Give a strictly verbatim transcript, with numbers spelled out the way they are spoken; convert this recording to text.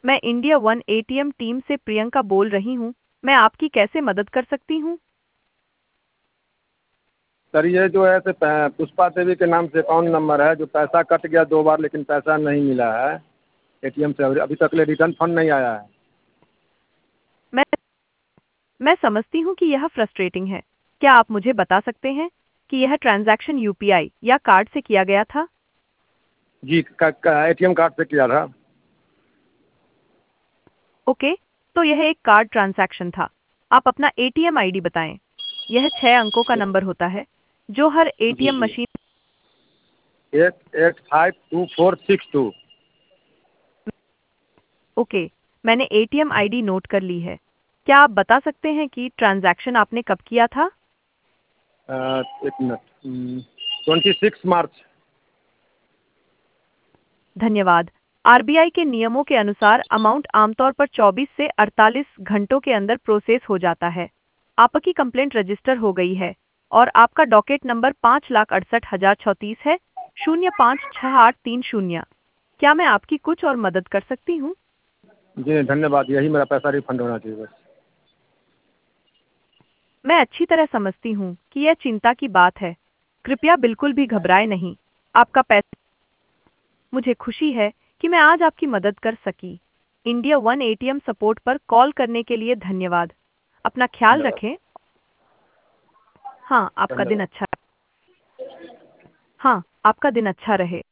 मैं India one ATM team से प्रियंका बोल रही हूँ। मैं आपकी कैसे मदद कर सकती हूँ? सर ये जो है से पै- पुष्पा देवी के नाम से अकाउंट नंबर है, जो पैसा कट गया दो बार लेकिन पैसा नहीं मिला है एटीएम से, अभी अभी तक ले रिटर्न फंड नहीं आया है। मैं मैं समझती हूँ कि यह फ्रस्ट्रेटिंग है। क्या आप मुझे बता सकते हैं कि यह ट्रांजैक्शन यूपीआई या कार्ड से किया गया था? जी, एटीएम कार्ड से किया था। ओके, तो यह एक कार्ड ट्रांजैक्शन था। आप अपना एटीएम आईडी बताएं। यह छह अंकों का नंबर होता है जो हर जी एटीएम जी, मशीन। Eight eight five two four six two. Okay, मैंने एटीएम आईडी नोट कर ली है। क्या आप बता सकते हैं कि ट्रांजैक्शन आपने कब किया था? एक मिनट, ट्वेंटी सिक्स मार्च। धन्यवाद। आरबीआई के नियमों के अनुसार अमाउंट आमतौर पर चौबीस से अड़तालीस घंटों के अंदर प्रोसेस हो जाता है। आपकी कंप्लेंट रजिस्टर हो गई है और आपका डॉकेट नंबर पाँच लाख अड़सठ हजार चौंतीस है, शून्य पाँच छः आठ तीन शून्य। क्या मैं आपकी कुछ और मदद कर सकती हूँ? जी धन्यवाद, यही मेरा पैसा रिफंड होना चाहिए बस। मैं अच्छी तरह समझती हूँ कि यह चिंता की बात है। कृपया बिल्कुल भी घबराएं नहीं। आपका पैसा। मुझे खुशी है कि मैं आज आपकी मदद कर सकी। इंडिया वन एटीएम सपोर्ट पर कॉल करने के लिए धन्यवाद। अपना ख्याल धन्यवाद। रखें। हाँ, आपका दिन धन्यवाद। अच्छा। हाँ, आपका दिन अच्छा रहे।